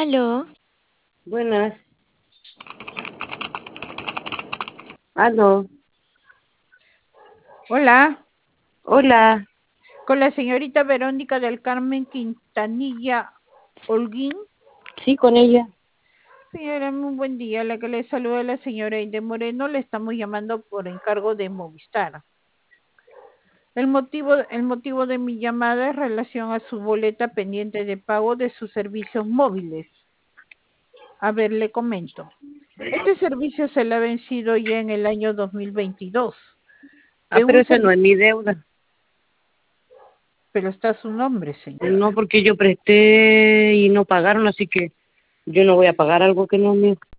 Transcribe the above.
Aló, Buenas. Aló. Hola, Hola. con la señorita Verónica del Carmen Quintanilla Holguín. Sí, con ella. Señora, muy buen día. La que le saluda la señora Inde Moreno. Le estamos llamando por encargo de Movistar. El motivo de mi llamada es relación a su boleta pendiente de pago de sus servicios móviles. A ver, le comento. Este servicio se le ha vencido ya en el año 2022. Ah, De pero un esa no es servicio, mi deuda. pero está su nombre, señora. No, porque yo presté y no pagaron, así que yo no voy a pagar algo que no es mío.